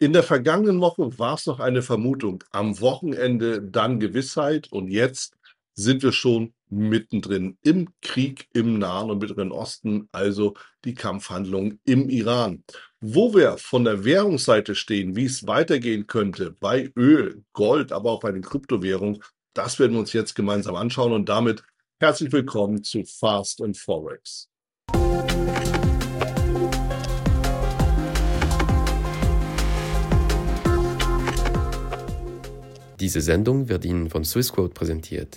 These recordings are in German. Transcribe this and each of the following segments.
In der vergangenen Woche war es noch eine Vermutung, am Wochenende dann Gewissheit und jetzt sind wir schon mittendrin im Krieg im Nahen und Mittleren Osten, also die Kampfhandlungen im Iran. Wo wir von der Währungsseite stehen, wie es weitergehen könnte bei Öl, Gold, aber auch bei den Kryptowährungen, das werden wir uns jetzt gemeinsam anschauen und damit herzlich willkommen zu Fast and Forex. Diese Sendung wird Ihnen von Swissquote präsentiert.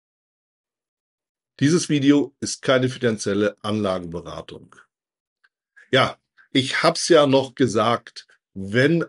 Dieses Video ist keine finanzielle Anlageberatung. Ja, ich habe es ja noch gesagt, wenn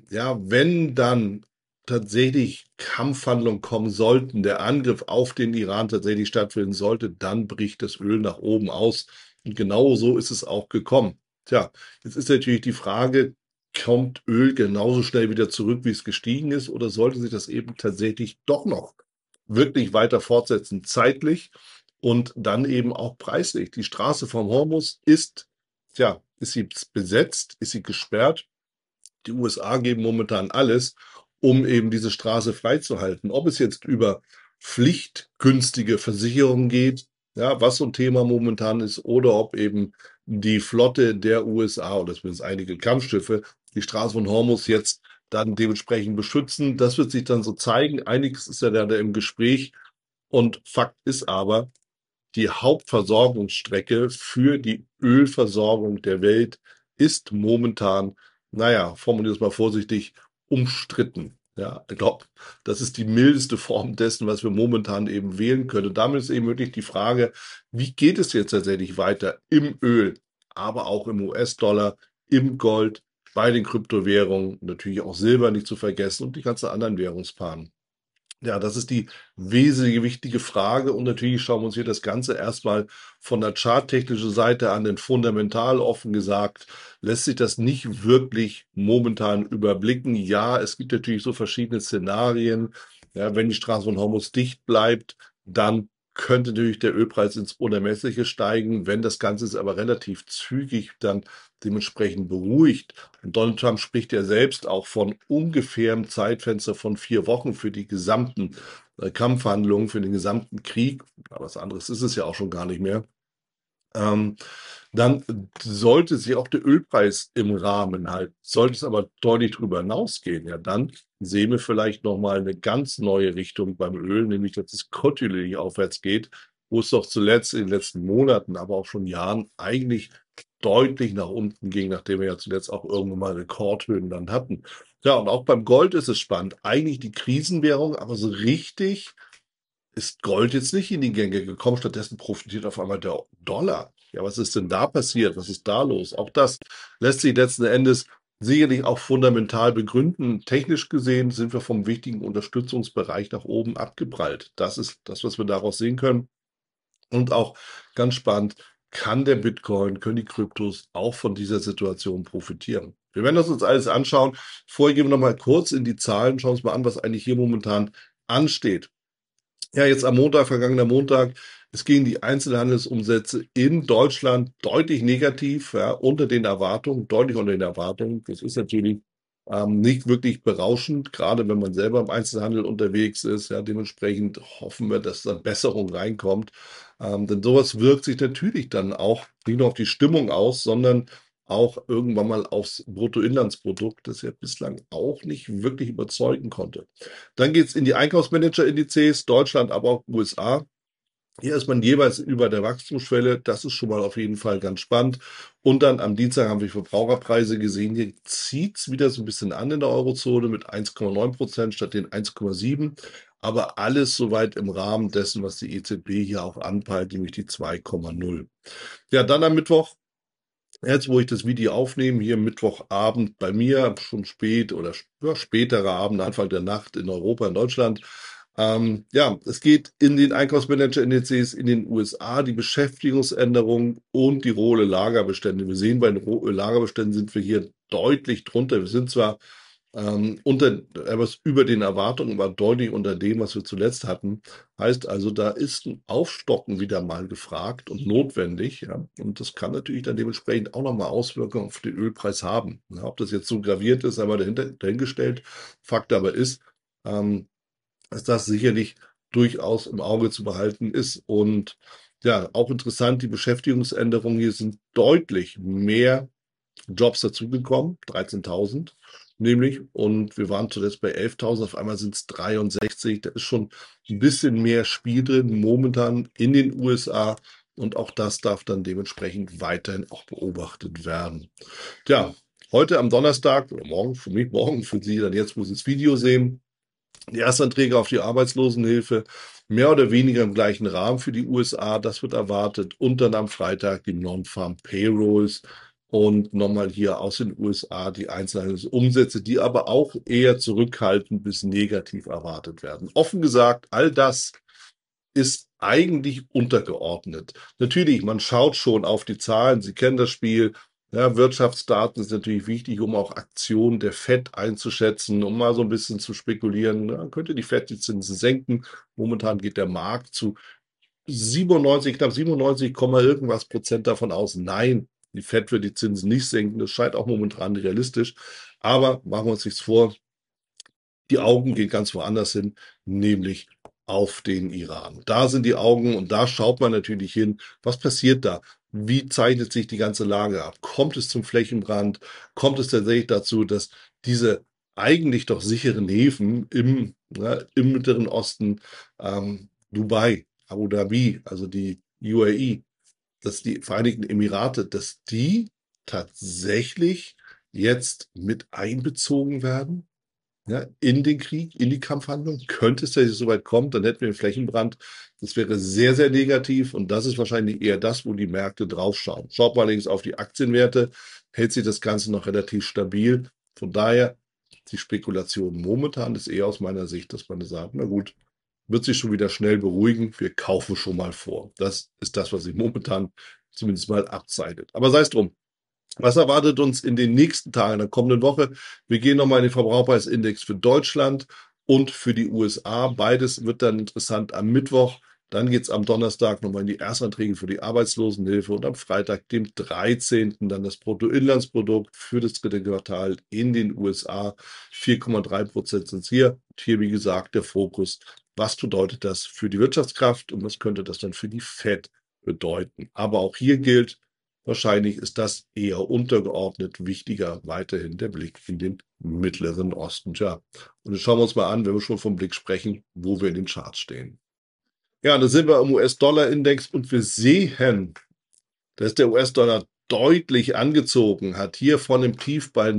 dann tatsächlich Kampfhandlungen kommen sollten, der Angriff auf den Iran tatsächlich stattfinden sollte, dann bricht das Öl nach oben aus. Und genau so ist es auch gekommen. Tja, jetzt ist natürlich die Frage, kommt Öl genauso schnell wieder zurück, wie es gestiegen ist, oder sollte sich das eben tatsächlich doch noch wirklich weiter fortsetzen, zeitlich und dann eben auch preislich? Die Straße vom Hormuz ist sie besetzt, ist sie gesperrt? Die USA geben momentan alles, um eben diese Straße freizuhalten. Ob es jetzt über pflichtgünstige Versicherungen geht, ja, was so ein Thema momentan ist, oder ob eben die Flotte der USA oder zumindest einige Kampfschiffe die Straße von Hormuz jetzt dann dementsprechend beschützen. Das wird sich dann so zeigen. Einiges ist ja da im Gespräch. Und Fakt ist aber, die Hauptversorgungsstrecke für die Ölversorgung der Welt ist momentan, formuliere es mal vorsichtig, umstritten. Ja, ich glaube, das ist die mildeste Form dessen, was wir momentan eben wählen können. Damit ist eben wirklich die Frage, wie geht es jetzt tatsächlich weiter im Öl, aber auch im US-Dollar, im Gold, bei den Kryptowährungen, natürlich auch Silber nicht zu vergessen und die ganzen anderen Währungspaaren. Ja, das ist die wesentliche, wichtige Frage. Und natürlich schauen wir uns hier das Ganze erstmal von der charttechnischen Seite an, denn fundamental offen gesagt lässt sich das nicht wirklich momentan überblicken. Ja, es gibt natürlich so verschiedene Szenarien. Ja, wenn die Straße von Hormuz dicht bleibt, dann könnte natürlich der Ölpreis ins Unermessliche steigen. Wenn das Ganze ist aber relativ zügig dann dementsprechend beruhigt. Und Donald Trump spricht ja selbst auch von ungefährem Zeitfenster von 4 Wochen für die gesamten Kampfhandlungen, für den gesamten Krieg. Aber was anderes ist es ja auch schon gar nicht mehr. Dann sollte sich auch der Ölpreis im Rahmen halten. Sollte es aber deutlich darüber hinausgehen, ja, dann sehen wir vielleicht nochmal eine ganz neue Richtung beim Öl, nämlich dass es kontinuierlich aufwärts geht, wo es doch zuletzt in den letzten Monaten, aber auch schon Jahren eigentlich deutlich nach unten ging, nachdem wir ja zuletzt auch irgendwann mal Rekordhöhen dann hatten. Ja, und auch beim Gold ist es spannend. Eigentlich die Krisenwährung, aber so richtig ist Gold jetzt nicht in die Gänge gekommen. Stattdessen profitiert auf einmal der Dollar. Ja, was ist denn da passiert? Was ist da los? Auch das lässt sich letzten Endes sicherlich auch fundamental begründen. Technisch gesehen sind wir vom wichtigen Unterstützungsbereich nach oben abgeprallt. Das ist das, was wir daraus sehen können. Und auch ganz spannend, kann der Bitcoin, können die Kryptos auch von dieser Situation profitieren? Wir werden das uns alles anschauen. Vorher gehen wir noch mal kurz in die Zahlen, schauen uns mal an, was eigentlich hier momentan ansteht. Ja, jetzt am Montag, vergangener Montag, es gingen die Einzelhandelsumsätze in Deutschland deutlich negativ, ja, unter den Erwartungen, deutlich unter den Erwartungen. Das ist natürlich nicht wirklich berauschend, gerade wenn man selber im Einzelhandel unterwegs ist. Ja, dementsprechend hoffen wir, dass da Besserung reinkommt. Denn sowas wirkt sich natürlich dann auch nicht nur auf die Stimmung aus, sondern auch irgendwann mal aufs Bruttoinlandsprodukt, das ja bislang auch nicht wirklich überzeugen konnte. Dann geht es in die Einkaufsmanager-Indizes, Deutschland, aber auch USA. Hier ist man jeweils über der Wachstumsschwelle. Das ist schon mal auf jeden Fall ganz spannend. Und dann am Dienstag haben wir Verbraucherpreise gesehen. Hier zieht es wieder so ein bisschen an in der Eurozone mit 1,9% statt den 1,7%. Aber alles soweit im Rahmen dessen, was die EZB hier auch anpeilt, nämlich die 2,0. Ja, dann am Mittwoch. Jetzt, wo ich das Video aufnehme, hier Mittwochabend bei mir, schon spät oder späterer Abend, Anfang der Nacht in Europa, in Deutschland. Es geht in den Einkaufsmanager-Indizes in den USA, die Beschäftigungsänderung und die rohe Lagerbestände. Wir sehen, bei den Lagerbeständen sind wir hier deutlich drunter. Wir sind zwar etwas über den Erwartungen, aber deutlich unter dem, was wir zuletzt hatten. Heißt also, da ist ein Aufstocken wieder mal gefragt und notwendig. Ja. Und das kann natürlich dann dementsprechend auch nochmal Auswirkungen auf den Ölpreis haben. Ja, ob das jetzt so graviert ist, einmal dahingestellt. Fakt aber ist, ähm, dass das sicherlich durchaus im Auge zu behalten ist. Und ja, auch interessant, die Beschäftigungsänderungen hier sind deutlich mehr Jobs dazugekommen, 13.000 nämlich. Und wir waren zuletzt bei 11.000, auf einmal sind es 63. Da ist schon ein bisschen mehr Spiel drin momentan in den USA. Und auch das darf dann dementsprechend weiterhin auch beobachtet werden. Tja, heute am Donnerstag oder morgen, für mich morgen, für Sie dann jetzt, wo Sie das Video sehen, die Erstanträge auf die Arbeitslosenhilfe mehr oder weniger im gleichen Rahmen für die USA. Das wird erwartet. Und dann am Freitag die Non-Farm Payrolls und nochmal hier aus den USA die Einzelhandelsumsätze, die aber auch eher zurückhaltend bis negativ erwartet werden. Offen gesagt, all das ist eigentlich untergeordnet. Natürlich, man schaut schon auf die Zahlen. Sie kennen das Spiel. Ja, Wirtschaftsdaten ist natürlich wichtig, um auch Aktionen der Fed einzuschätzen, um mal so ein bisschen zu spekulieren. Ja, könnte die Fed die Zinsen senken? Momentan geht der Markt zu 97, knapp 97, irgendwas Prozent davon aus. Nein, die Fed wird die Zinsen nicht senken. Das scheint auch momentan realistisch. Aber machen wir uns nichts vor. Die Augen gehen ganz woanders hin, nämlich auf den Iran. Da sind die Augen und da schaut man natürlich hin, was passiert da? Wie zeichnet sich die ganze Lage ab? Kommt es zum Flächenbrand? Kommt es tatsächlich dazu, dass diese eigentlich doch sicheren Häfen im Mittleren Osten, Dubai, Abu Dhabi, also die UAE, dass die Vereinigten Emirate, dass die tatsächlich jetzt mit einbezogen werden? Ja, in den Krieg, in die Kampfhandlung. Könnte es tatsächlich so weit kommen, dann hätten wir einen Flächenbrand. Das wäre sehr, sehr negativ und das ist wahrscheinlich eher das, wo die Märkte draufschauen. Schaut mal allerdings auf die Aktienwerte, hält sich das Ganze noch relativ stabil. Von daher, die Spekulation momentan ist eher aus meiner Sicht, dass man sagt, na gut, wird sich schon wieder schnell beruhigen, wir kaufen schon mal vor. Das ist das, was sich momentan zumindest mal abzeichnet. Aber sei es drum. Was erwartet uns in den nächsten Tagen, in der kommenden Woche? Wir gehen nochmal in den Verbraucherpreisindex für Deutschland und für die USA. Beides wird dann interessant am Mittwoch. Dann geht es am Donnerstag nochmal in die Erstanträge für die Arbeitslosenhilfe und am Freitag, dem 13., dann das Bruttoinlandsprodukt für das dritte Quartal in den USA. 4,3% sind es hier. Und hier, wie gesagt, der Fokus. Was bedeutet das für die Wirtschaftskraft und was könnte das dann für die Fed bedeuten? Aber auch hier gilt, wahrscheinlich ist das eher untergeordnet. Wichtiger weiterhin der Blick in den Mittleren Osten. Tja, und jetzt schauen wir uns mal an, wenn wir schon vom Blick sprechen, wo wir in den Charts stehen. Ja, da sind wir im US-Dollar-Index und wir sehen, dass der US-Dollar deutlich angezogen hat. Hier von dem Tief bei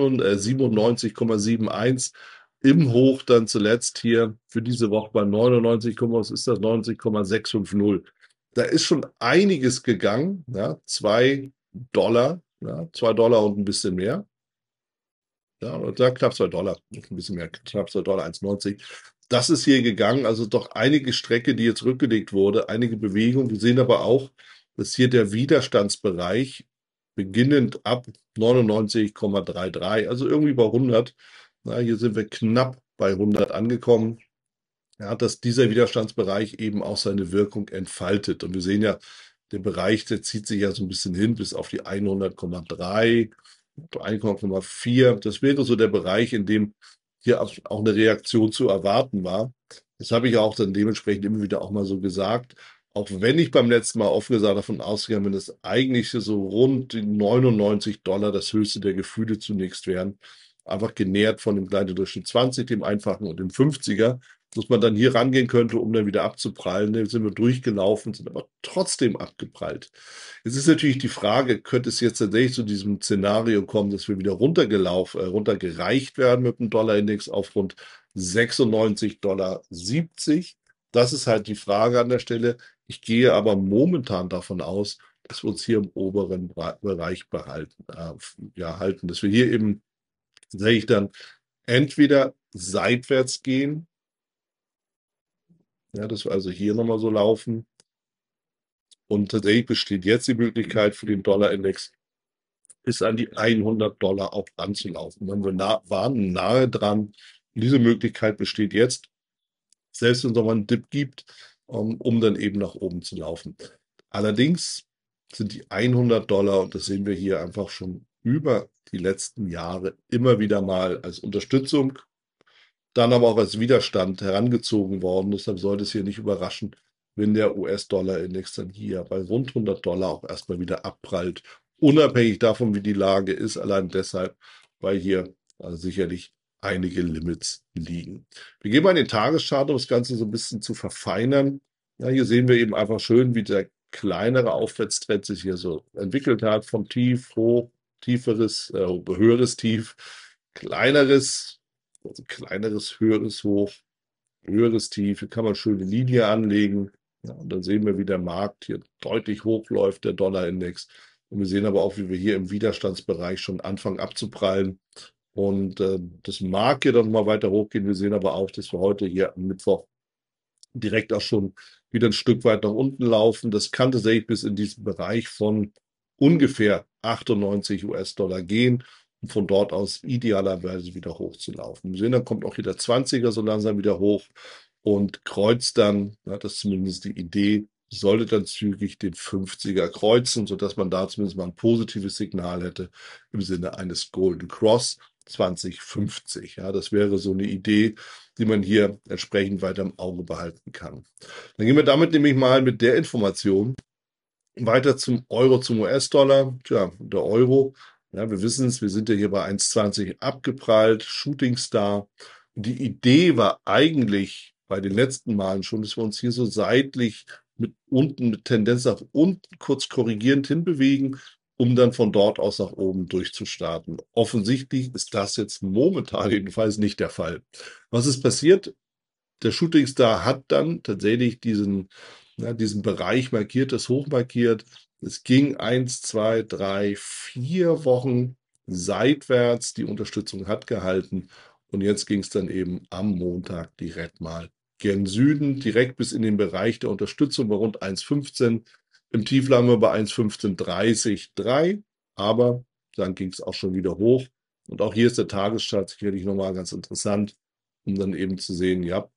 97,71 im Hoch dann zuletzt hier für diese Woche bei 99, was ist das? 90,650. Da ist schon einiges gegangen, ja, $2, ja, $2 und ein bisschen mehr. Ja, oder knapp $2, ein bisschen mehr, knapp $2, 1,90. Das ist hier gegangen, also doch einige Strecke, die jetzt rückgelegt wurde, einige Bewegungen. Wir sehen aber auch, dass hier der Widerstandsbereich beginnend ab 99,33, also irgendwie bei 100, na, hier sind wir knapp bei 100 angekommen, ja, dass dieser Widerstandsbereich eben auch seine Wirkung entfaltet. Und wir sehen ja, der Bereich, der zieht sich ja so ein bisschen hin bis auf die 100,3, 1,4. Das wäre so der Bereich, in dem hier auch eine Reaktion zu erwarten war. Das habe ich auch dann dementsprechend immer wieder auch mal so gesagt. Auch wenn ich beim letzten Mal offen gesagt davon ausgegangen bin, dass eigentlich so rund die $99 das höchste der Gefühle zunächst wären. Einfach genährt von dem kleinen Durchschnitt 20, dem einfachen und dem 50er, dass man dann hier rangehen könnte, um dann wieder abzuprallen. Da sind wir durchgelaufen, sind aber trotzdem abgeprallt. Jetzt ist natürlich die Frage, könnte es jetzt tatsächlich zu diesem Szenario kommen, dass wir wieder runtergereicht werden mit dem Dollarindex auf rund 96,70 $. Das ist halt die Frage an der Stelle. Ich gehe aber momentan davon aus, dass wir uns hier im oberen Bereich halten, dass wir hier eben, sehe ich dann, entweder seitwärts gehen, ja, dass wir also hier nochmal so laufen. Und tatsächlich besteht jetzt die Möglichkeit für den Dollarindex bis an die 100 $ auch ranzulaufen. Wenn wir waren nahe dran. Und diese Möglichkeit besteht jetzt, selbst wenn es nochmal einen Dip gibt, um dann eben nach oben zu laufen. Allerdings sind die 100 $, und das sehen wir hier einfach schon über die letzten Jahre immer wieder mal als Unterstützung, dann aber auch als Widerstand herangezogen worden. Deshalb sollte es hier nicht überraschen, wenn der US-Dollar-Index dann hier bei rund 100 $ auch erstmal wieder abprallt. Unabhängig davon, wie die Lage ist, allein deshalb, weil hier sicherlich einige Limits liegen. Wir gehen mal in den Tageschart, um das Ganze so ein bisschen zu verfeinern. Ja, hier sehen wir eben einfach schön, wie der kleinere Aufwärtstrend sich hier so entwickelt hat, vom Tief hoch, tieferes, höheres Tief, kleineres, also kleineres, höheres Hoch, höheres Tief. Hier kann man schöne Linie anlegen. Ja, und dann sehen wir, wie der Markt hier deutlich hochläuft, der Dollarindex. Und wir sehen aber auch, wie wir hier im Widerstandsbereich schon anfangen abzuprallen. Und das mag hier dann mal weiter hochgehen. Wir sehen aber auch, dass wir heute hier am Mittwoch direkt auch schon wieder ein Stück weit nach unten laufen. Das kann tatsächlich bis in diesen Bereich von ungefähr 98 US-Dollar gehen, um von dort aus idealerweise wieder hochzulaufen. Wir sehen, dann kommt auch hier der 20er so langsam wieder hoch und kreuzt dann, das ist zumindest die Idee, sollte dann zügig den 50er kreuzen, sodass man da zumindest mal ein positives Signal hätte im Sinne eines Golden Cross 2050. Ja, das wäre so eine Idee, die man hier entsprechend weiter im Auge behalten kann. Dann gehen wir damit nämlich mal mit der Information weiter zum Euro, zum US-Dollar. Tja, der Euro, ja, wir wissen es, wir sind ja hier bei 1,20 abgeprallt, Shooting Star. Und die Idee war eigentlich bei den letzten Malen schon, dass wir uns hier so seitlich mit unten, mit Tendenz nach unten kurz korrigierend hinbewegen, um dann von dort aus nach oben durchzustarten. Offensichtlich ist das jetzt momentan jedenfalls nicht der Fall. Was ist passiert? Der Shooting Star hat dann tatsächlich diesen Bereich markiert, das Hoch markiert. Es ging 1, 2, 3, 4 Wochen seitwärts. Die Unterstützung hat gehalten. Und jetzt ging es dann eben am Montag direkt mal gen Süden, direkt bis in den Bereich der Unterstützung bei rund 1,15. Im Tief lagen wir bei 1,1530,3. Aber dann ging es auch schon wieder hoch. Und auch hier ist der Tageschart sicherlich nochmal ganz interessant, um dann eben zu sehen, ja,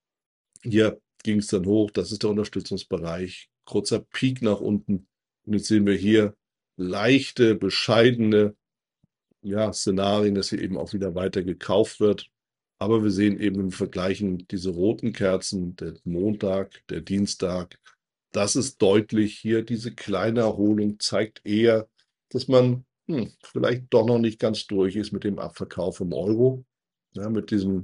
hier ging es dann hoch, das ist der Unterstützungsbereich, kurzer Peak nach unten. Und jetzt sehen wir hier leichte, bescheidene Szenarien, dass hier eben auch wieder weiter gekauft wird. Aber wir sehen eben im Vergleichen diese roten Kerzen, der Montag, der Dienstag. Das ist deutlich hier. Diese kleine Erholung zeigt eher, dass man vielleicht doch noch nicht ganz durch ist mit dem Abverkauf im Euro. Ja, mit diesem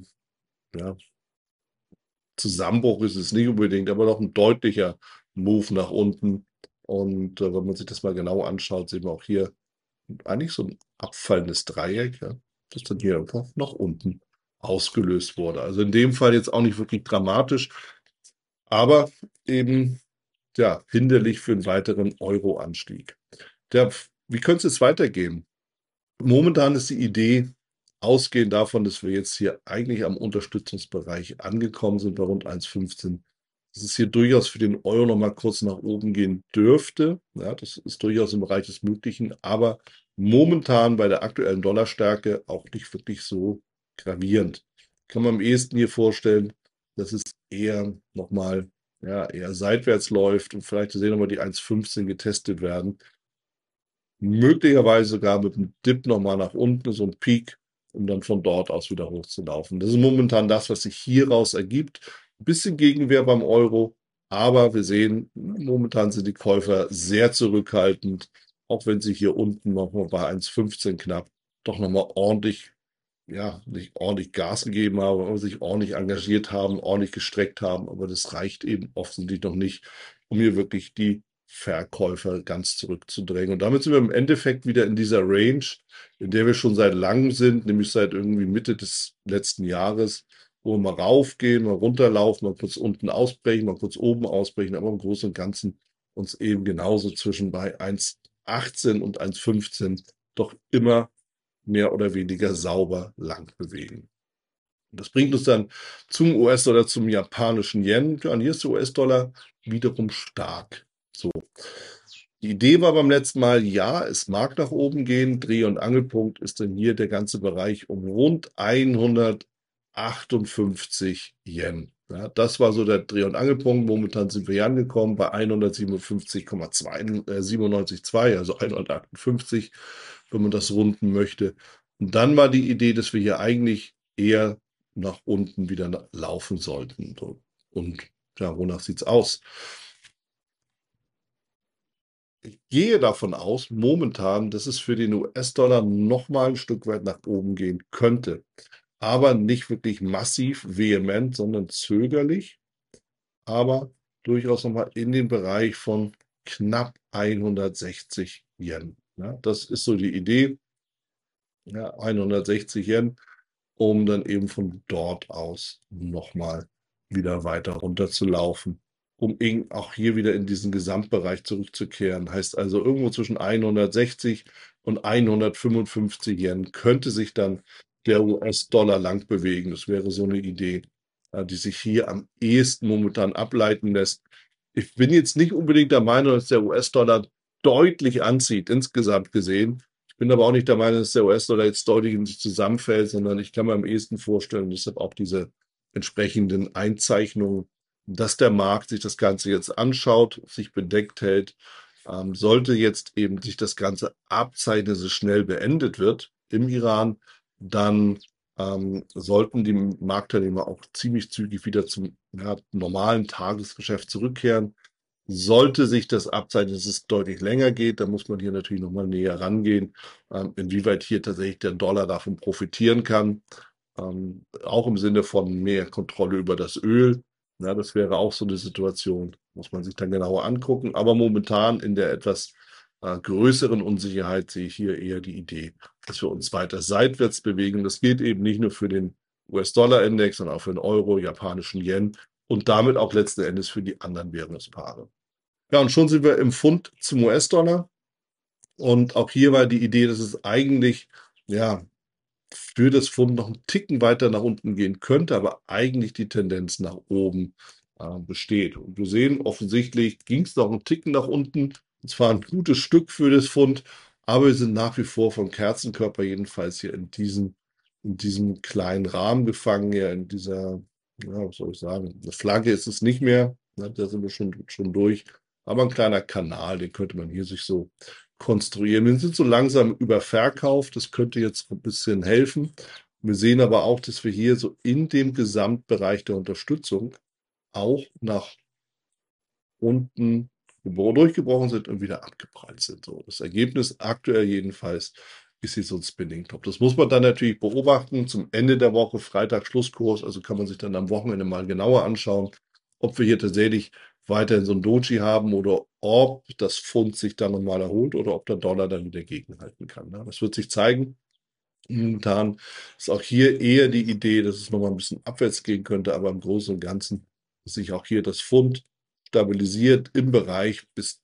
Zusammenbruch ist es nicht unbedingt, aber doch ein deutlicher Move nach unten. Und wenn man sich das mal genau anschaut, sehen wir auch hier eigentlich so ein abfallendes Dreieck, ja, das dann hier einfach nach unten ausgelöst wurde. Also in dem Fall jetzt auch nicht wirklich dramatisch, aber eben hinderlich für einen weiteren Euro-Anstieg. Wie könnte es jetzt weitergehen? Momentan ist die Idee, ausgehend davon, dass wir jetzt hier eigentlich am Unterstützungsbereich angekommen sind bei rund 1,15, dass es hier durchaus für den Euro noch mal kurz nach oben gehen dürfte. Ja, das ist durchaus im Bereich des Möglichen, aber momentan bei der aktuellen Dollarstärke auch nicht wirklich so gravierend. Kann man am ehesten hier vorstellen, dass es eher nochmal eher seitwärts läuft und vielleicht sehen wir mal die 1,15 getestet werden. Möglicherweise sogar mit einem Dip nochmal nach unten, so ein Peak, um dann von dort aus wieder hochzulaufen. Das ist momentan das, was sich hieraus ergibt. Ein bisschen Gegenwehr beim Euro, aber wir sehen, momentan sind die Käufer sehr zurückhaltend, auch wenn sie hier unten nochmal bei 1,15 knapp doch nochmal ordentlich, nicht ordentlich Gas gegeben haben, aber sich ordentlich engagiert haben, ordentlich gestreckt haben. Aber das reicht eben offensichtlich noch nicht, um hier wirklich die Verkäufer ganz zurückzudrängen. Und damit sind wir im Endeffekt wieder in dieser Range, in der wir schon seit langem sind, nämlich seit irgendwie Mitte des letzten Jahres, wo wir mal raufgehen, mal runterlaufen, mal kurz unten ausbrechen, mal kurz oben ausbrechen, aber im Großen und Ganzen uns eben genauso zwischen bei 1,18 und 1,15 doch immer mehr oder weniger sauber lang bewegen. Das bringt uns dann zum US-Dollar, zum japanischen Yen. Ja, und hier ist der US-Dollar wiederum stark. So. Die Idee war beim letzten Mal, ja, es mag nach oben gehen. Dreh- und Angelpunkt ist dann hier der ganze Bereich um rund 158 Yen. Ja, das war so der Dreh- und Angelpunkt. Momentan sind wir hier angekommen bei 157,97, also 158, wenn man das runden möchte. Und dann war die Idee, dass wir hier eigentlich eher nach unten wieder laufen sollten. So. Und ja, wonach sieht's aus? Ich gehe davon aus, momentan, dass es für den US-Dollar noch mal ein Stück weit nach oben gehen könnte, aber nicht wirklich massiv, vehement, sondern zögerlich, aber durchaus noch mal in den Bereich von knapp 160 Yen. Ja, das ist so die Idee, ja, 160 Yen, um dann eben von dort aus noch mal wieder weiter runter zu laufen, um eben auch hier wieder in diesen Gesamtbereich zurückzukehren. Heißt also, irgendwo zwischen 160 und 155 Yen könnte sich dann der US-Dollar lang bewegen. Das wäre so eine Idee, die sich hier am ehesten momentan ableiten lässt. Ich bin jetzt nicht unbedingt der Meinung, dass der US-Dollar deutlich anzieht, insgesamt gesehen. Ich bin aber auch nicht der Meinung, dass der US-Dollar jetzt deutlich in sich zusammenfällt, sondern ich kann mir am ehesten vorstellen, deshalb auch diese entsprechenden Einzeichnungen, dass der Markt sich das Ganze jetzt anschaut, sich bedeckt hält. Sollte jetzt eben sich das Ganze abzeichnen, dass es schnell beendet wird im Iran, dann sollten die Marktteilnehmer auch ziemlich zügig wieder zum normalen Tagesgeschäft zurückkehren. Sollte sich das abzeichnen, dass es deutlich länger geht, dann muss man hier natürlich nochmal näher rangehen, inwieweit hier tatsächlich der Dollar davon profitieren kann. Auch im Sinne von mehr Kontrolle über das Öl. Ja, das wäre auch so eine Situation, muss man sich dann genauer angucken. Aber momentan in der etwas größeren Unsicherheit sehe ich hier eher die Idee, dass wir uns weiter seitwärts bewegen. Das gilt eben nicht nur für den US-Dollar-Index, sondern auch für den Euro, japanischen Yen und damit auch letzten Endes für die anderen Währungspaare. Ja, und schon sind wir im Pfund zum US-Dollar. Und auch hier war die Idee, dass es eigentlich, ja, für das Pfund noch einen Ticken weiter nach unten gehen könnte, aber eigentlich die Tendenz nach oben besteht. Und wir sehen, offensichtlich ging es noch einen Ticken nach unten. Und zwar ein gutes Stück für das Pfund, aber wir sind nach wie vor vom Kerzenkörper jedenfalls hier in diesem kleinen Rahmen gefangen, ja, in dieser, ja, was soll ich sagen, eine Flagge ist es nicht mehr, ne, da sind wir schon durch, aber ein kleiner Kanal, den könnte man hier sich so konstruieren. Wir sind so langsam überverkauft, das könnte jetzt ein bisschen helfen. Wir sehen aber auch, dass wir hier so in dem Gesamtbereich der Unterstützung auch nach unten durchgebrochen sind und wieder abgeprallt sind. So, das Ergebnis aktuell jedenfalls ist hier so ein Spinning Top. Das muss man dann natürlich beobachten. Zum Ende der Woche, Freitag Schlusskurs, also kann man sich dann am Wochenende mal genauer anschauen, ob wir hier tatsächlich weiterhin so ein Doji haben oder ob das Pfund sich dann nochmal erholt oder ob der Dollar dann wieder gegenhalten kann. Ne? Das wird sich zeigen. Momentan ist auch hier eher die Idee, dass es nochmal ein bisschen abwärts gehen könnte, aber im Großen und Ganzen ist sich auch hier das Pfund stabilisiert im Bereich bis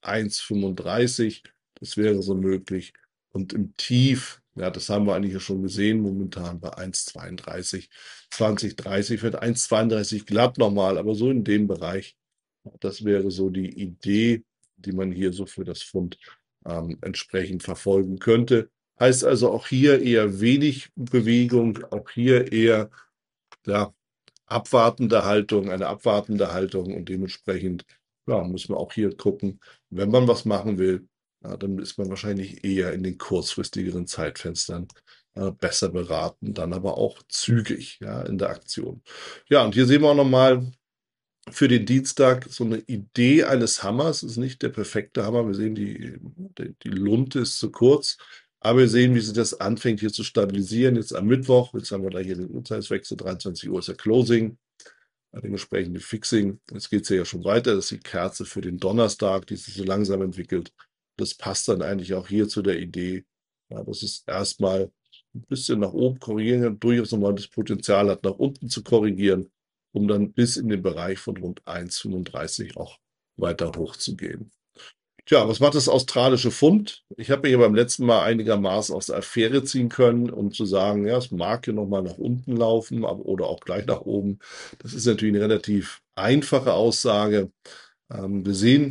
1,35. Das wäre so möglich. Und im Tief, ja, das haben wir eigentlich ja schon gesehen, momentan bei 1,32, 2030 wird 1,32 glatt nochmal, aber so in dem Bereich. Das wäre so die Idee, die man hier so für das Pfund entsprechend verfolgen könnte. Heißt also auch hier eher wenig Bewegung, auch hier eher ja, abwartende Haltung, eine abwartende Haltung und dementsprechend ja, müssen wir auch hier gucken, wenn man was machen will, ja, dann ist man wahrscheinlich eher in den kurzfristigeren Zeitfenstern besser beraten, dann aber auch zügig ja, in der Aktion. Ja, und hier sehen wir auch nochmal für den Dienstag so eine Idee eines Hammers. Ist nicht der perfekte Hammer. Wir sehen, die Lunte ist zu kurz. Aber wir sehen, wie sich das anfängt hier zu stabilisieren. Jetzt am Mittwoch, jetzt haben wir da hier den Uhrzeitswechsel, 23 Uhr ist der Closing, dementsprechend die Fixing. Jetzt geht es ja schon weiter. Das ist die Kerze für den Donnerstag, die sich so langsam entwickelt. Das passt dann eigentlich auch hier zu der Idee, ja, dass es erstmal ein bisschen nach oben korrigieren, durchaus nochmal das Potenzial hat, nach unten zu korrigieren, um dann bis in den Bereich von rund 1,35 auch weiter hochzugehen. Tja, was macht das australische Pfund? Ich habe mir hier beim letzten Mal einigermaßen aus der Affäre ziehen können, um zu sagen, ja, es mag hier nochmal nach unten laufen, aber, oder auch gleich nach oben. Das ist natürlich eine relativ einfache Aussage. Wir sehen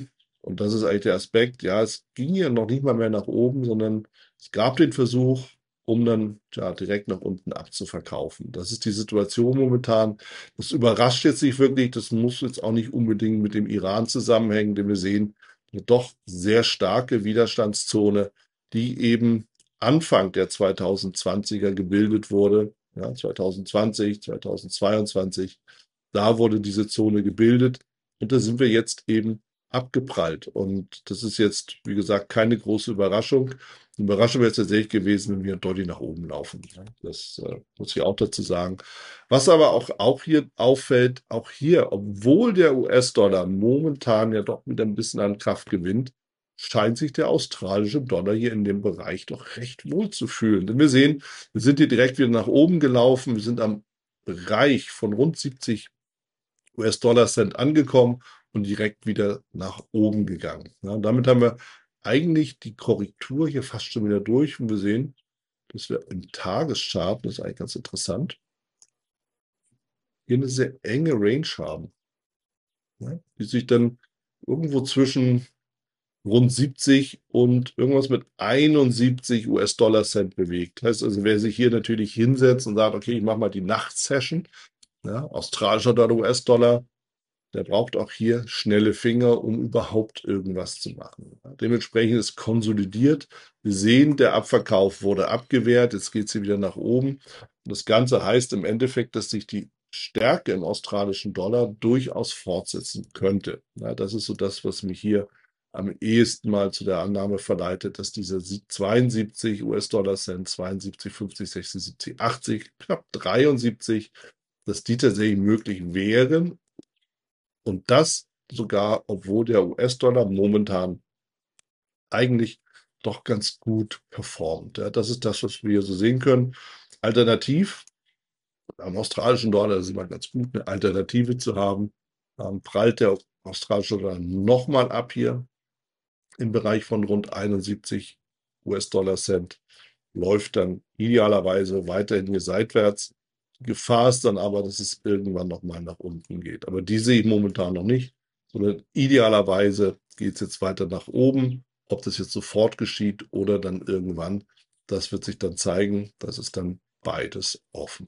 Und das ist eigentlich der Aspekt, ja, es ging ja noch nicht mal mehr nach oben, sondern es gab den Versuch, um dann ja, direkt nach unten abzuverkaufen. Das ist die Situation momentan. Das überrascht jetzt nicht wirklich. Das muss jetzt auch nicht unbedingt mit dem Iran zusammenhängen, denn wir sehen eine doch sehr starke Widerstandszone, die eben Anfang der 2020er gebildet wurde. Ja, 2020, 2022. Da wurde diese Zone gebildet. Und da sind wir jetzt eben abgeprallt. Und das ist jetzt, wie gesagt, keine große Überraschung. Die Überraschung wäre es tatsächlich gewesen, wenn wir deutlich nach oben laufen. Das muss ich auch dazu sagen. Was aber auch hier auffällt, auch hier, obwohl der US-Dollar momentan ja doch wieder ein bisschen an Kraft gewinnt, scheint sich der australische Dollar hier in dem Bereich doch recht wohl zu fühlen. Denn wir sehen, wir sind hier direkt wieder nach oben gelaufen. Wir sind am Bereich von rund 70 US-Dollar-Cent angekommen und direkt wieder nach oben gegangen. Ja, und damit haben wir eigentlich die Korrektur hier fast schon wieder durch und wir sehen, dass wir im Tageschart, das ist eigentlich ganz interessant, hier eine sehr enge Range haben, ja, die sich dann irgendwo zwischen rund 70 und irgendwas mit 71 US-Dollar-Cent bewegt. Heißt also, wer sich hier natürlich hinsetzt und sagt, okay, ich mache mal die Nachtsession, ja, australischer Dollar, US-Dollar, der braucht auch hier schnelle Finger, um überhaupt irgendwas zu machen. Ja, dementsprechend ist konsolidiert. Wir sehen, der Abverkauf wurde abgewehrt. Jetzt geht es hier wieder nach oben. Und das Ganze heißt im Endeffekt, dass sich die Stärke im australischen Dollar durchaus fortsetzen könnte. Ja, das ist so das, was mich hier am ehesten mal zu der Annahme verleitet, dass diese 72 US-Dollar-Cent, 72, 50, 60, 70, 80, knapp 73, dass die tatsächlich möglich wären. Und das sogar, obwohl der US-Dollar momentan eigentlich doch ganz gut performt. Ja, das ist das, was wir hier so sehen können. Alternativ, am australischen Dollar ist immer ganz gut, eine Alternative zu haben. Prallt der australische Dollar nochmal ab hier im Bereich von rund 71 US-Dollar-Cent, läuft dann idealerweise weiterhin hier seitwärts. Die Gefahr ist dann aber, dass es irgendwann nochmal nach unten geht. Aber die sehe ich momentan noch nicht, sondern idealerweise geht es jetzt weiter nach oben. Ob das jetzt sofort geschieht oder dann irgendwann, das wird sich dann zeigen. Das ist dann beides offen.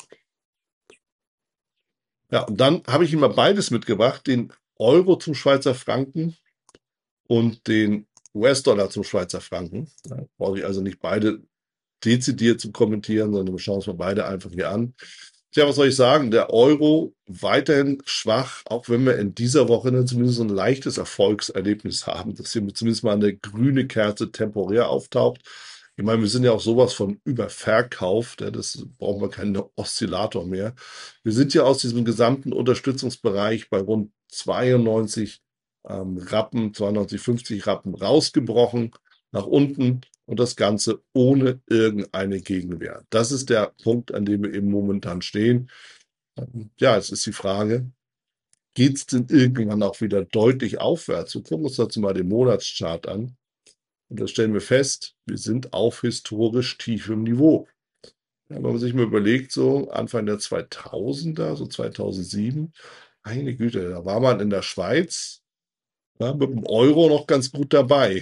Ja, und dann habe ich Ihnen mal beides mitgebracht, den Euro zum Schweizer Franken und den US-Dollar zum Schweizer Franken. Da brauche ich also nicht beide dezidiert zu kommentieren, sondern wir schauen uns mal beide einfach hier an. Tja, was soll ich sagen? Der Euro weiterhin schwach, auch wenn wir in dieser Woche zumindest so ein leichtes Erfolgserlebnis haben, dass hier zumindest mal eine grüne Kerze temporär auftaucht. Ich meine, wir sind ja auch sowas von überverkauft, ja, das brauchen wir keinen Oszillator mehr. Wir sind ja aus diesem gesamten Unterstützungsbereich bei rund 92 Rappen, 92,50 Rappen rausgebrochen, nach unten und das Ganze ohne irgendeine Gegenwehr. Das ist der Punkt, an dem wir eben momentan stehen. Ja, es ist die Frage, geht es denn irgendwann auch wieder deutlich aufwärts? Wir gucken uns dazu mal den Monatschart an. Und da stellen wir fest, wir sind auf historisch tiefem Niveau. Ja, wenn man sich mal überlegt, so Anfang der 2000er, so 2007, meine Güte, da war man in der Schweiz ja, mit dem Euro noch ganz gut dabei.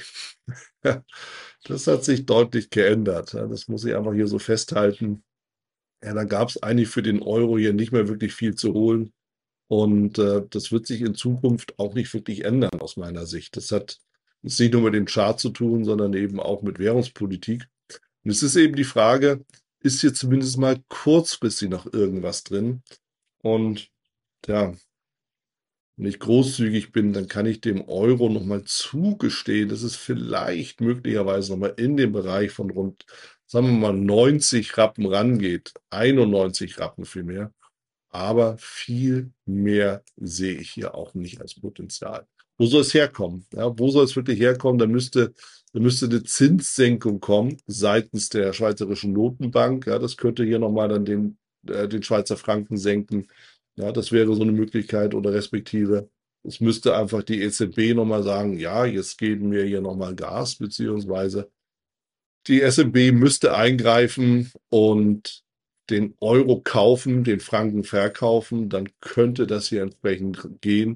Das hat sich deutlich geändert. Ja, das muss ich einfach hier so festhalten. Ja, da gab es eigentlich für den Euro hier nicht mehr wirklich viel zu holen. Und das wird sich in Zukunft auch nicht wirklich ändern, aus meiner Sicht. Das hat jetzt nicht nur mit dem Chart zu tun, sondern eben auch mit Währungspolitik. Und es ist eben die Frage, ist hier zumindest mal kurzfristig noch irgendwas drin? Und ja, wenn ich großzügig bin, dann kann ich dem Euro nochmal zugestehen, dass es vielleicht möglicherweise nochmal in den Bereich von rund, sagen wir mal, 90 Rappen rangeht. 91 Rappen vielmehr. Aber viel mehr sehe ich hier auch nicht als Potenzial. Wo soll es herkommen? Ja, wo soll es wirklich herkommen? Da müsste eine Zinssenkung kommen seitens der Schweizerischen Notenbank. Ja, das könnte hier nochmal dann den Schweizer Franken senken. Ja, das wäre so eine Möglichkeit oder respektive. Es müsste einfach die EZB nochmal sagen, ja, jetzt geben wir hier nochmal Gas, beziehungsweise die SNB müsste eingreifen und den Euro kaufen, den Franken verkaufen, dann könnte das hier entsprechend gehen.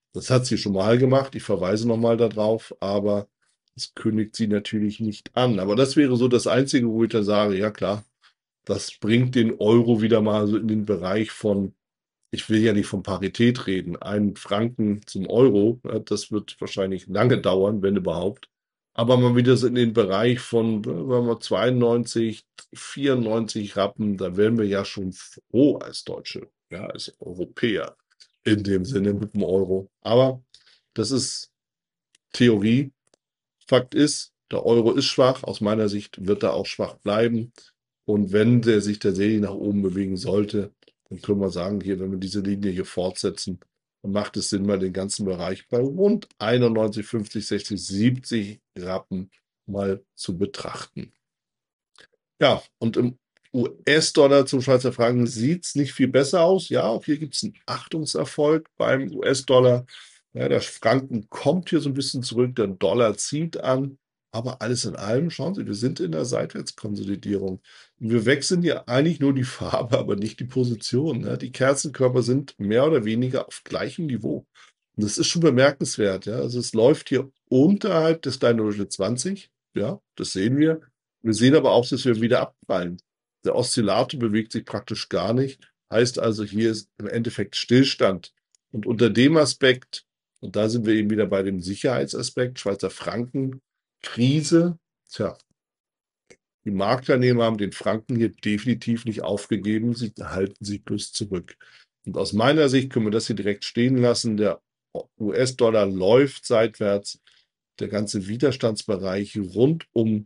Das hat sie schon mal gemacht. Ich verweise nochmal darauf, aber das kündigt sie natürlich nicht an. Aber das wäre so das Einzige, wo ich da sage, ja klar, das bringt den Euro wieder mal so in den Bereich von, ich will ja nicht von Parität reden, 1 Franken zum Euro, ja, das wird wahrscheinlich lange dauern, wenn überhaupt. Aber mal wieder so in den Bereich von, sagen wir 92, 94 Rappen, da wären wir ja schon froh als Deutsche, ja, als Europäer in dem Sinne mit dem Euro. Aber das ist Theorie. Fakt ist, der Euro ist schwach. Aus meiner Sicht wird er auch schwach bleiben. Und wenn der sich tatsächlich nach oben bewegen sollte, dann können wir sagen, hier, wenn wir diese Linie hier fortsetzen, dann macht es Sinn, mal den ganzen Bereich bei rund 91, 50, 60, 70 Rappen mal zu betrachten. Ja, und im US-Dollar zum Schweizer Franken sieht es nicht viel besser aus. Ja, auch hier gibt es einen Achtungserfolg beim US-Dollar. Ja, der Franken kommt hier so ein bisschen zurück, der Dollar zieht an. Aber alles in allem, schauen Sie, wir sind in der Seitwärtskonsolidierung. Wir wechseln hier eigentlich nur die Farbe, aber nicht die Position. Ne? Die Kerzenkörper sind mehr oder weniger auf gleichem Niveau. Und das ist schon bemerkenswert. Ja? Also es läuft hier unterhalb des Kleinen 20. Ja, das sehen wir. Wir sehen aber auch, dass wir wieder abprallen. Der Oszillator bewegt sich praktisch gar nicht. Heißt also, hier ist im Endeffekt Stillstand. Und unter dem Aspekt, und da sind wir eben wieder bei dem Sicherheitsaspekt, Schweizer Franken, Krise, tja, die Marktteilnehmer haben den Franken hier definitiv nicht aufgegeben. Sie halten sich bloß zurück. Und aus meiner Sicht können wir das hier direkt stehen lassen. Der US-Dollar läuft seitwärts. Der ganze Widerstandsbereich rund um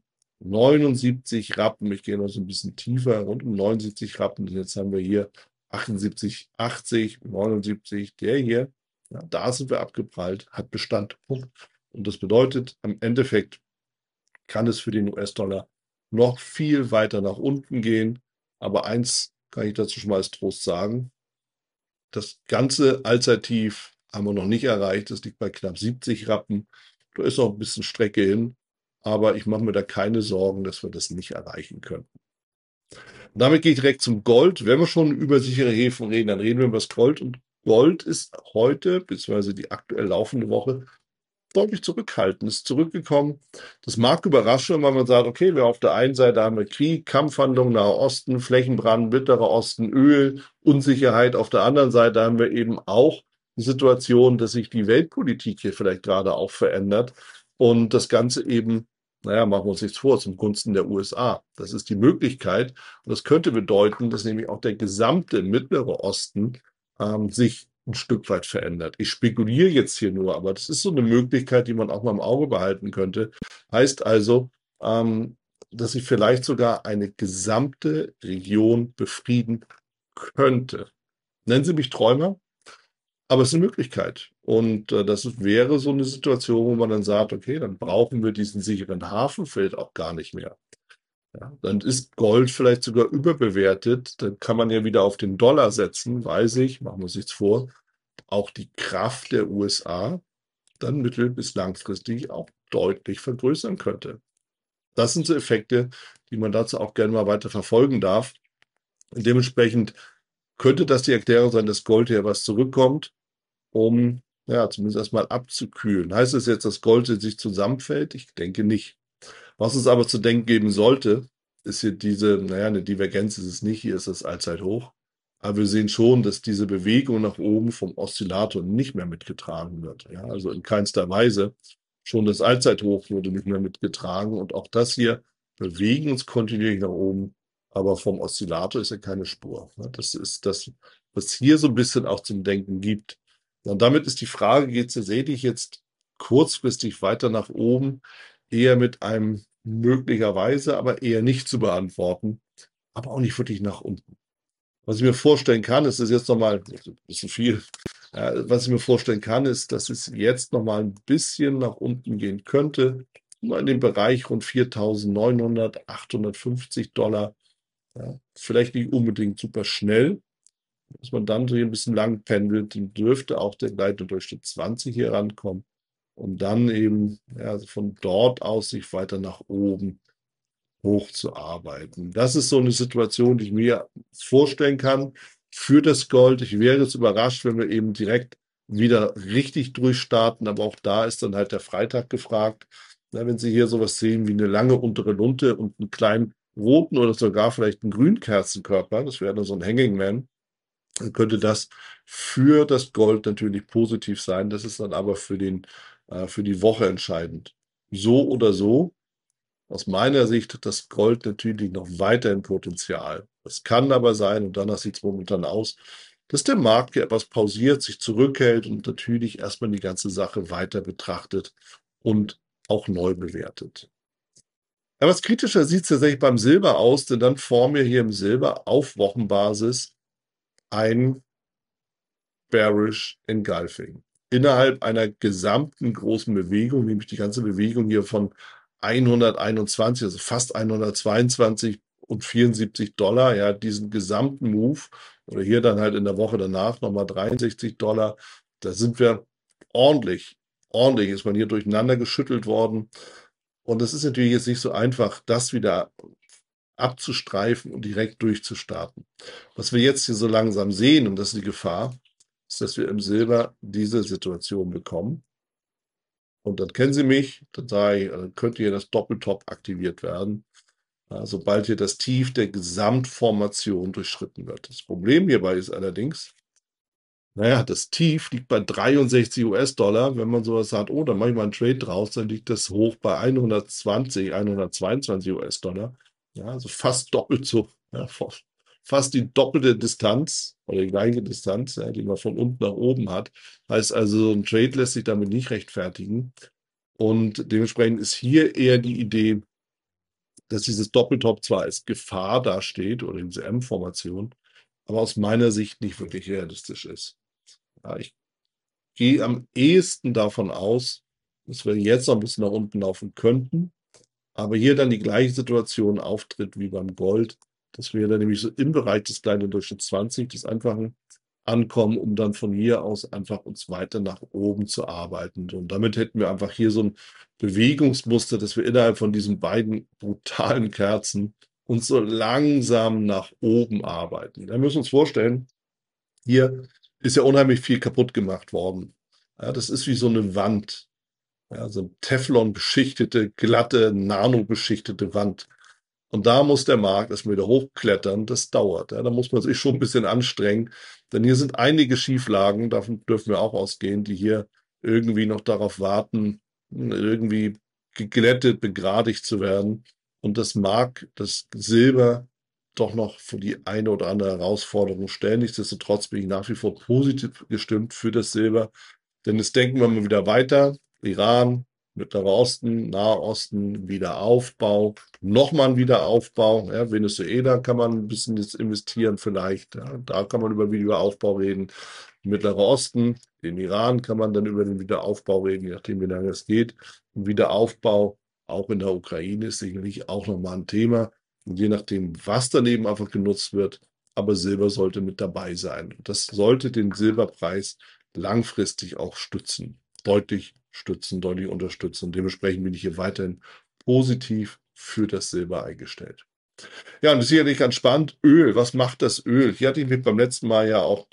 79 Rappen. Ich gehe noch so ein bisschen tiefer, rund um 79 Rappen. Und jetzt haben wir hier 78, 80, 79. Der hier, ja, da sind wir abgeprallt, hat Bestand. Punkt. Und das bedeutet, am Endeffekt kann es für den US-Dollar noch viel weiter nach unten gehen. Aber eins kann ich dazu schon mal als Trost sagen. Das ganze Allzeittief haben wir noch nicht erreicht. Das liegt bei knapp 70 Rappen. Da ist noch ein bisschen Strecke hin. Aber ich mache mir da keine Sorgen, dass wir das nicht erreichen können. Und damit gehe ich direkt zum Gold. Wenn wir schon über sichere Häfen reden, dann reden wir über das Gold. Und Gold ist heute, beziehungsweise die aktuell laufende Woche, deutlich zurückhaltend, ist zurückgekommen. Das mag überraschen, weil man sagt, okay, wir auf der einen Seite haben wir Krieg, Kampfhandlungen, Nahe Osten, Flächenbrand, Mittlerer Osten, Öl, Unsicherheit. Auf der anderen Seite haben wir eben auch die Situation, dass sich die Weltpolitik hier vielleicht gerade auch verändert und das Ganze eben, naja, machen wir uns nichts vor, zum Gunsten der USA. Das ist die Möglichkeit und das könnte bedeuten, dass nämlich auch der gesamte Mittlere Osten sich ein Stück weit verändert. Ich spekuliere jetzt hier nur, aber das ist so eine Möglichkeit, die man auch mal im Auge behalten könnte. Heißt also, dass sich vielleicht sogar eine gesamte Region befrieden könnte. Nennen Sie mich Träumer, aber es ist eine Möglichkeit. Und das wäre so eine Situation, wo man dann sagt, okay, dann brauchen wir diesen sicheren Hafen vielleicht auch gar nicht mehr. Ja, dann ist Gold vielleicht sogar überbewertet. Dann kann man ja wieder auf den Dollar setzen, weiß ich, machen wir uns nichts vor, auch die Kraft der USA dann mittel- bis langfristig auch deutlich vergrößern könnte. Das sind so Effekte, die man dazu auch gerne mal weiter verfolgen darf. Und dementsprechend könnte das die Erklärung sein, dass Gold hier was zurückkommt, um ja zumindest erstmal abzukühlen. Heißt es jetzt, dass Gold in sich zusammenfällt? Ich denke nicht. Was es aber zu denken geben sollte, ist hier diese, naja, eine Divergenz ist es nicht, hier ist das Allzeithoch. Aber wir sehen schon, dass diese Bewegung nach oben vom Oszillator nicht mehr mitgetragen wird. Ja, also in keinster Weise. Schon das Allzeithoch wurde nicht mehr mitgetragen. Und auch das hier bewegen uns kontinuierlich nach oben. Aber vom Oszillator ist ja keine Spur. Das ist das, was hier so ein bisschen auch zum Denken gibt. Und damit ist die Frage, geht es tatsächlich jetzt kurzfristig weiter nach oben? Eher mit einem möglicherweise, aber eher nicht zu beantworten, aber auch nicht wirklich nach unten. Was ich mir vorstellen kann, ist jetzt nochmal ein bisschen viel. Was ich mir vorstellen kann, ist, dass es jetzt nochmal ein bisschen nach unten gehen könnte. Nur in dem Bereich rund 4.900, 850 Dollar. Ja, vielleicht nicht unbedingt super schnell. Dass man dann so ein bisschen lang pendelt, dann dürfte auch der gleitende Durchschnitt 20 hier rankommen. Und dann eben ja, also von dort aus sich weiter nach oben hochzuarbeiten. Das ist so eine Situation, die ich mir vorstellen kann für das Gold. Ich wäre jetzt überrascht, wenn wir eben direkt wieder richtig durchstarten, aber auch da ist dann halt der Freitag gefragt. Na, wenn Sie hier sowas sehen wie eine lange untere Lunte und einen kleinen roten oder sogar vielleicht einen grünen Kerzenkörper, das wäre dann so ein Hanging Man, dann könnte das für das Gold natürlich positiv sein. Das ist dann aber für die Woche entscheidend. So oder so, aus meiner Sicht hat das Gold natürlich noch weiterhin Potenzial. Es kann aber sein, und danach sieht es momentan aus, dass der Markt hier etwas pausiert, sich zurückhält und natürlich erstmal die ganze Sache weiter betrachtet und auch neu bewertet. Etwas kritischer sieht es tatsächlich beim Silber aus, denn dann formen wir hier im Silber auf Wochenbasis ein Bearish Engulfing. Innerhalb einer gesamten großen Bewegung, nämlich die ganze Bewegung hier von 121, also fast 122 und 74 Dollar, ja, diesen gesamten Move, oder hier dann halt in der Woche danach nochmal 63 Dollar, da sind wir ordentlich ist man hier durcheinander geschüttelt worden. Und es ist natürlich jetzt nicht so einfach, das wieder abzustreifen und direkt durchzustarten. Was wir jetzt hier so langsam sehen, und das ist die Gefahr, ist, dass wir im Silber diese Situation bekommen. Und dann kennen Sie mich, dann sage ich, dann könnte hier das Doppeltop aktiviert werden, sobald hier das Tief der Gesamtformation durchschritten wird. Das Problem hierbei ist allerdings, naja, das Tief liegt bei 63 US-Dollar. Wenn man sowas sagt, oh, dann mache ich mal einen Trade draus, dann liegt das hoch bei 120, 122 US-Dollar. Ja, also fast doppelt so, ja, fast die doppelte Distanz oder die gleiche Distanz, ja, die man von unten nach oben hat. Heißt also, so ein Trade lässt sich damit nicht rechtfertigen. Und dementsprechend ist hier eher die Idee, dass dieses Doppeltop zwar als Gefahr dasteht oder diese M-Formation, aber aus meiner Sicht nicht wirklich realistisch ist. Ja, ich gehe am ehesten davon aus, dass wir jetzt noch ein bisschen nach unten laufen könnten, aber hier dann die gleiche Situation auftritt wie beim Gold, dass wir dann nämlich so im Bereich des kleinen Durchschnitts 20, des einfachen, ankommen, um dann von hier aus einfach uns weiter nach oben zu arbeiten. Und damit hätten wir einfach hier so ein Bewegungsmuster, dass wir innerhalb von diesen beiden brutalen Kerzen uns so langsam nach oben arbeiten. Da müssen wir uns vorstellen, hier ist ja unheimlich viel kaputt gemacht worden. Ja, das ist wie so eine Wand. Ja, so eine Teflon beschichtete, glatte, nano-beschichtete Wand. Und da muss der Markt erstmal wieder hochklettern. Das dauert. Ja, da muss man sich schon ein bisschen anstrengen. Denn hier sind einige Schieflagen, davon dürfen wir auch ausgehen, die hier irgendwie noch darauf warten, irgendwie geglättet, begradigt zu werden. Und das mag das Silber doch noch für die eine oder andere Herausforderung stellen. Nichtsdestotrotz bin ich nach wie vor positiv gestimmt für das Silber. Denn jetzt denken wir mal wieder weiter. Iran, Mittlerer Osten, Nahe Osten, Wiederaufbau, nochmal ein Wiederaufbau. Ja, Venezuela kann man ein bisschen jetzt investieren vielleicht. Ja, da kann man über Wiederaufbau reden. Mittlerer Osten, den Iran kann man dann über den Wiederaufbau reden, je nachdem, wie lange es geht. Und Wiederaufbau auch in der Ukraine ist sicherlich auch nochmal ein Thema. Und je nachdem, was daneben einfach genutzt wird, aber Silber sollte mit dabei sein. Und das sollte den Silberpreis langfristig auch stützen, deutlich stützen, deutlich unterstützen. Und dementsprechend bin ich hier weiterhin positiv für das Silber eingestellt. Ja, und das ist sicherlich ganz spannend. Öl, was macht das Öl? Hier hatte ich mich beim letzten Mal ja auch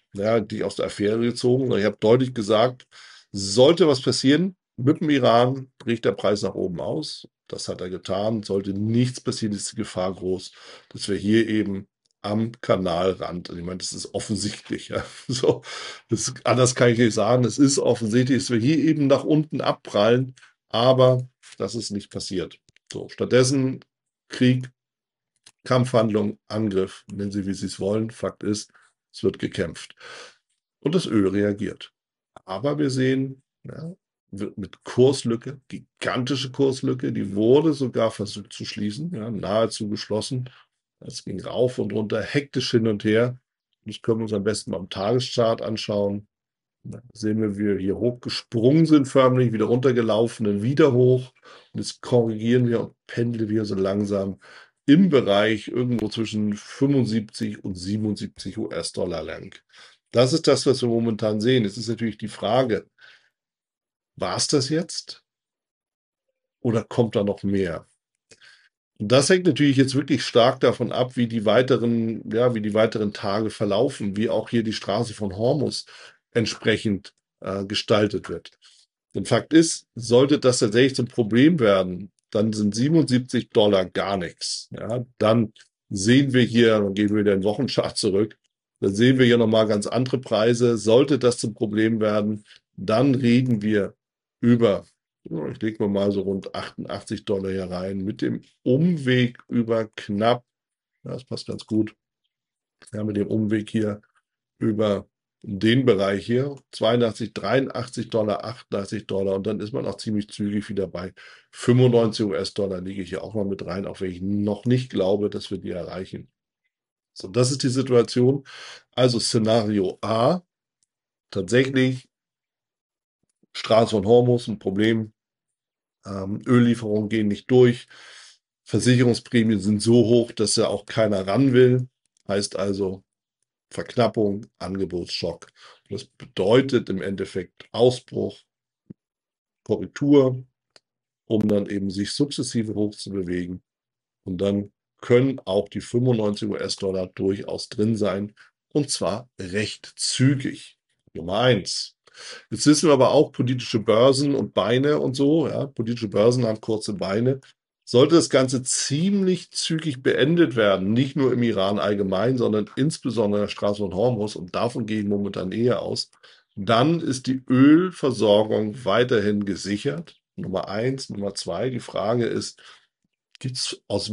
die aus der Affäre gezogen. Ich habe deutlich gesagt, sollte was passieren mit dem Iran, bricht der Preis nach oben aus. Das hat er getan. Sollte nichts passieren, ist die Gefahr groß, dass wir hier eben am Kanalrand, ich meine, das ist offensichtlich, ja, so, anders kann ich nicht sagen, es ist offensichtlich, dass wir hier eben nach unten abprallen, aber das ist nicht passiert. So, stattdessen Krieg, Kampfhandlung, Angriff, nennen Sie, wie Sie es wollen. Fakt ist, es wird gekämpft. Und das Öl reagiert. Aber wir sehen, ja, mit Kurslücke, gigantische Kurslücke, die wurde sogar versucht zu schließen, ja, nahezu geschlossen. Es ging rauf und runter, hektisch hin und her. Das können wir uns am besten mal am Tageschart anschauen. Da sehen wir, wie wir hier hochgesprungen sind, förmlich, wieder runtergelaufen, dann wieder hoch. Und jetzt korrigieren wir und pendeln wir so langsam im Bereich irgendwo zwischen 75 und 77 US-Dollar lang. Das ist das, was wir momentan sehen. Jetzt ist natürlich die Frage, war es das jetzt? Oder kommt da noch mehr? Und das hängt natürlich jetzt wirklich stark davon ab, wie die weiteren Tage verlaufen, wie auch hier die Straße von Hormuz entsprechend gestaltet wird. Denn Fakt ist, sollte das tatsächlich zum Problem werden, dann sind $77 gar nichts. Ja, dann sehen wir hier, dann gehen wir wieder in den Wochenchart zurück, dann sehen wir hier nochmal ganz andere Preise. Sollte das zum Problem werden, dann reden wir über, ich lege mal so rund $88 hier rein, mit dem Umweg über knapp, ja, das passt ganz gut, ja, mit dem Umweg hier über den Bereich hier, 82, $83, $88 und dann ist man auch ziemlich zügig wieder bei 95 US-Dollar, liege ich hier auch mal mit rein, auch wenn ich noch nicht glaube, dass wir die erreichen. So, das ist die Situation. Also Szenario A, tatsächlich Straße von Hormuz ein Problem, Öllieferungen gehen nicht durch, Versicherungsprämien sind so hoch, dass ja auch keiner ran will, heißt also Verknappung, Angebotsschock. Das bedeutet im Endeffekt Ausbruch, Korrektur, um dann eben sich sukzessive hochzubewegen. Und dann können auch die 95 US-Dollar durchaus drin sein. Und zwar recht zügig. Nummer eins. Jetzt wissen wir aber auch, politische Börsen und Beine und so, ja, politische Börsen haben kurze Beine. Sollte das Ganze ziemlich zügig beendet werden, nicht nur im Iran allgemein, sondern insbesondere in der Straße von Hormuz, und davon gehe ich momentan eher aus, dann ist die Ölversorgung weiterhin gesichert. Nummer eins. Nummer zwei, die Frage ist, gibt es aus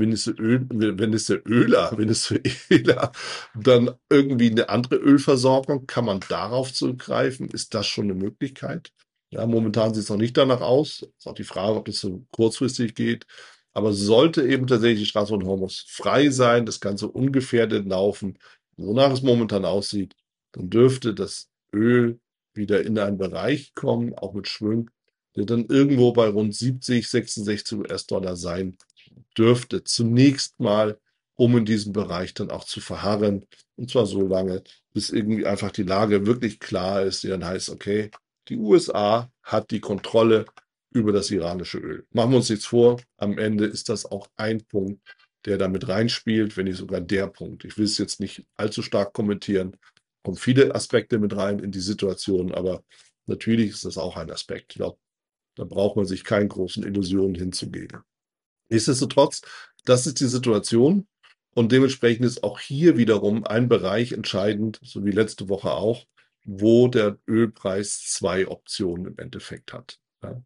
Venezuela dann irgendwie eine andere Ölversorgung? Kann man darauf zurückgreifen? Ist das schon eine Möglichkeit? Ja, momentan sieht es noch nicht danach aus. Ist auch die Frage, ob das so kurzfristig geht. Aber sollte eben tatsächlich die Straße von Hormuz frei sein, das Ganze ungefährdet laufen, wonach es momentan aussieht, dann dürfte das Öl wieder in einen Bereich kommen, auch mit Schwung, der dann irgendwo bei rund 70, 66 US-Dollar sein dürfte, zunächst mal, um in diesem Bereich dann auch zu verharren. Und zwar so lange, bis irgendwie einfach die Lage wirklich klar ist, die dann heißt, okay, die USA hat die Kontrolle über das iranische Öl. Machen wir uns nichts vor, am Ende ist das auch ein Punkt, der damit reinspielt, wenn nicht sogar der Punkt. Ich will es jetzt nicht allzu stark kommentieren, kommen viele Aspekte mit rein in die Situation, aber natürlich ist das auch ein Aspekt. Ich glaube, da braucht man sich keinen großen Illusionen hinzugeben. Nichtsdestotrotz, das ist die Situation und dementsprechend ist auch hier wiederum ein Bereich entscheidend, so wie letzte Woche auch, wo der Ölpreis zwei Optionen im Endeffekt hat. Ja,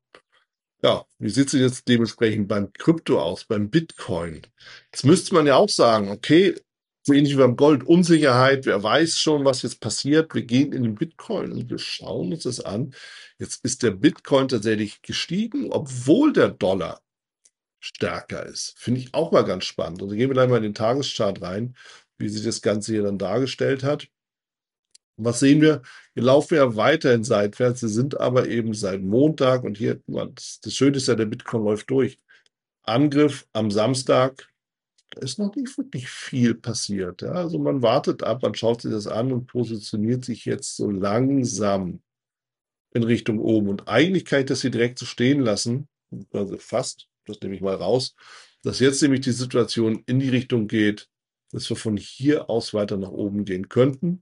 ja, wie sieht es jetzt dementsprechend beim Krypto aus, beim Bitcoin? Jetzt müsste man ja auch sagen, okay, so ähnlich wie beim Gold, Unsicherheit, wer weiß schon, was jetzt passiert. Wir gehen in den Bitcoin und wir schauen uns das an. Jetzt ist der Bitcoin tatsächlich gestiegen, obwohl der Dollar stärker ist. Finde ich auch mal ganz spannend. Und dann gehen wir gleich mal in den Tageschart rein, wie sich das Ganze hier dann dargestellt hat. Und was sehen wir? Wir laufen ja weiterhin seitwärts. Wir sind aber eben seit Montag und hier, das Schöne ist ja, der Bitcoin läuft durch. Angriff am Samstag, da ist noch nicht wirklich viel passiert. Ja? Also man wartet ab, man schaut sich das an und positioniert sich jetzt so langsam in Richtung oben. Und eigentlich kann ich das hier direkt so stehen lassen, also fast, das nehme ich mal raus, dass jetzt nämlich die Situation in die Richtung geht, dass wir von hier aus weiter nach oben gehen könnten,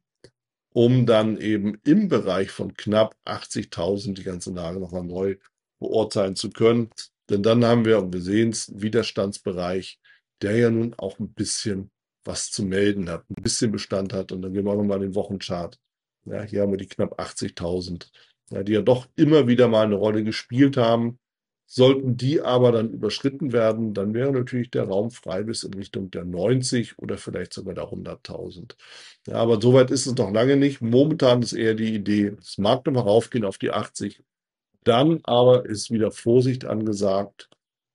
um dann eben im Bereich von knapp 80.000 die ganze Lage nochmal neu beurteilen zu können. Denn dann haben wir, und wir sehen es, einen Widerstandsbereich, der ja nun auch ein bisschen was zu melden hat, ein bisschen Bestand hat. Und dann gehen wir auch nochmal in den Wochenchart. Ja, hier haben wir die knapp 80.000, ja, die ja doch immer wieder mal eine Rolle gespielt haben. Sollten die aber dann überschritten werden, dann wäre natürlich der Raum frei bis in Richtung der 90 oder vielleicht sogar der 100.000. Ja, aber soweit ist es noch lange nicht. Momentan ist eher die Idee, es mag nochmal raufgehen auf die 80. Dann aber ist wieder Vorsicht angesagt.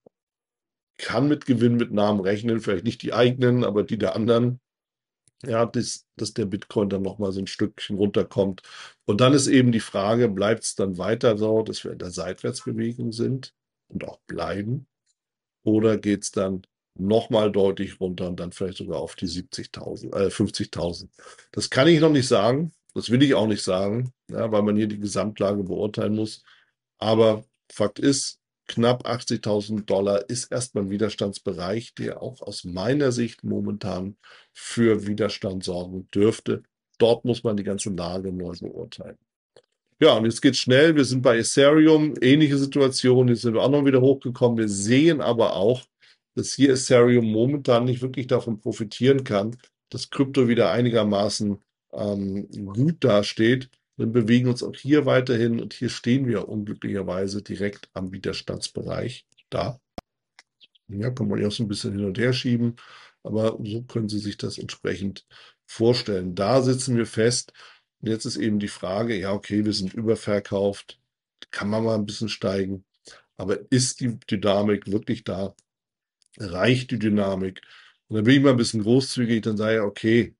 Kann mit Gewinnmitnahmen rechnen, vielleicht nicht die eigenen, aber die der anderen. Ja, dass der Bitcoin dann nochmal so ein Stückchen runterkommt. Und dann ist eben die Frage, bleibt es dann weiter so, dass wir in der Seitwärtsbewegung sind und auch bleiben? Oder geht es dann nochmal deutlich runter und dann vielleicht sogar auf die 70.000, 50.000? Das kann ich noch nicht sagen. Das will ich auch nicht sagen, ja, weil man hier die Gesamtlage beurteilen muss. Aber Fakt ist, knapp 80.000 Dollar ist erstmal ein Widerstandsbereich, der auch aus meiner Sicht momentan für Widerstand sorgen dürfte. Dort muss man die ganze Lage neu beurteilen. Ja, und jetzt geht's schnell. Wir sind bei Ethereum, ähnliche Situation. Jetzt sind wir auch noch wieder hochgekommen. Wir sehen aber auch, dass hier Ethereum momentan nicht wirklich davon profitieren kann, dass Krypto wieder einigermaßen gut dasteht. Wir bewegen uns auch hier weiterhin und hier stehen wir unglücklicherweise direkt am Widerstandsbereich. Da. Ja, kann man ja auch so ein bisschen hin und her schieben, aber so können Sie sich das entsprechend vorstellen. Da sitzen wir fest. Und jetzt ist eben die Frage, ja, okay, wir sind überverkauft, kann man mal ein bisschen steigen, aber ist die Dynamik wirklich da? Reicht die Dynamik? Und dann bin ich mal ein bisschen großzügig, dann sage ich, okay,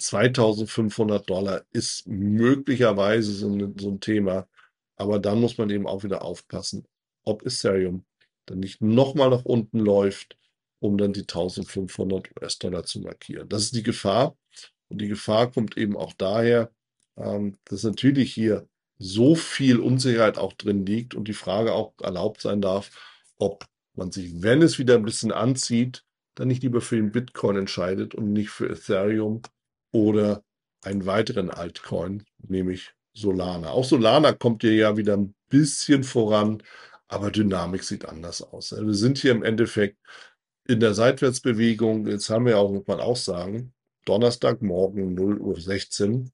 $2.500 ist möglicherweise so ein Thema, aber dann muss man eben auch wieder aufpassen, ob Ethereum dann nicht nochmal nach unten läuft, um dann die 1.500 US-Dollar zu markieren. Das ist die Gefahr. Und die Gefahr kommt eben auch daher, dass natürlich hier so viel Unsicherheit auch drin liegt und die Frage auch erlaubt sein darf, ob man sich, wenn es wieder ein bisschen anzieht, dann nicht lieber für den Bitcoin entscheidet und nicht für Ethereum oder einen weiteren Altcoin, nämlich Solana. Auch Solana kommt hier ja wieder ein bisschen voran, aber Dynamik sieht anders aus. Wir sind hier im Endeffekt in der Seitwärtsbewegung. Jetzt haben wir auch, muss man auch sagen, Donnerstagmorgen 0:16 Uhr.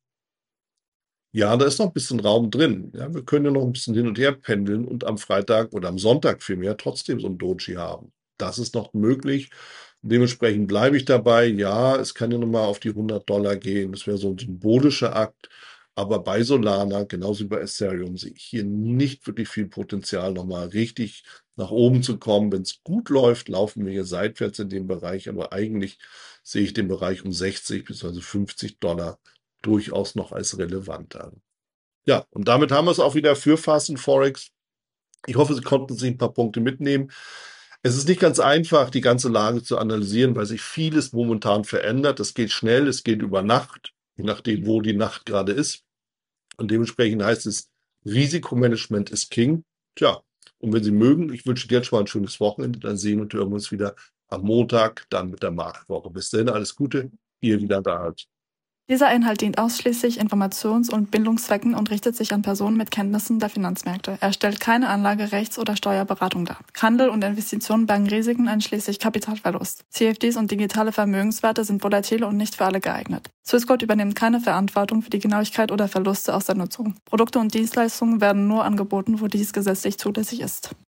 Ja, da ist noch ein bisschen Raum drin. Ja, wir können ja noch ein bisschen hin und her pendeln und am Freitag oder am Sonntag vielmehr trotzdem so ein Doji haben. Das ist noch möglich. Dementsprechend bleibe ich dabei. Ja, es kann ja noch mal auf die $100 gehen. Das wäre so ein symbolischer Akt. Aber bei Solana, genauso wie bei Ethereum, sehe ich hier nicht wirklich viel Potenzial, noch mal richtig nach oben zu kommen. Wenn es gut läuft, laufen wir hier seitwärts in dem Bereich. Aber eigentlich sehe ich den Bereich um 60 bzw. $50 durchaus noch als relevant an. Ja, und damit haben wir es auch wieder für Fast and Forex. Ich hoffe, Sie konnten sich ein paar Punkte mitnehmen. Es ist nicht ganz einfach, die ganze Lage zu analysieren, weil sich vieles momentan verändert. Es geht schnell, es geht über Nacht, je nachdem, wo die Nacht gerade ist. Und dementsprechend heißt es, Risikomanagement ist King. Tja, und wenn Sie mögen, ich wünsche Ihnen jetzt schon mal ein schönes Wochenende. Dann sehen und hören wir uns wieder am Montag, dann mit der Marktwoche. Bis dahin, alles Gute, Ihr wieder da. Dieser Inhalt dient ausschließlich Informations- und Bildungszwecken und richtet sich an Personen mit Kenntnissen der Finanzmärkte. Er stellt keine Anlage-, Rechts- oder Steuerberatung dar. Handel und Investitionen bergen Risiken einschließlich Kapitalverlust. CFDs und digitale Vermögenswerte sind volatile und nicht für alle geeignet. Swissquote übernimmt keine Verantwortung für die Genauigkeit oder Verluste aus der Nutzung. Produkte und Dienstleistungen werden nur angeboten, wo dies gesetzlich zulässig ist.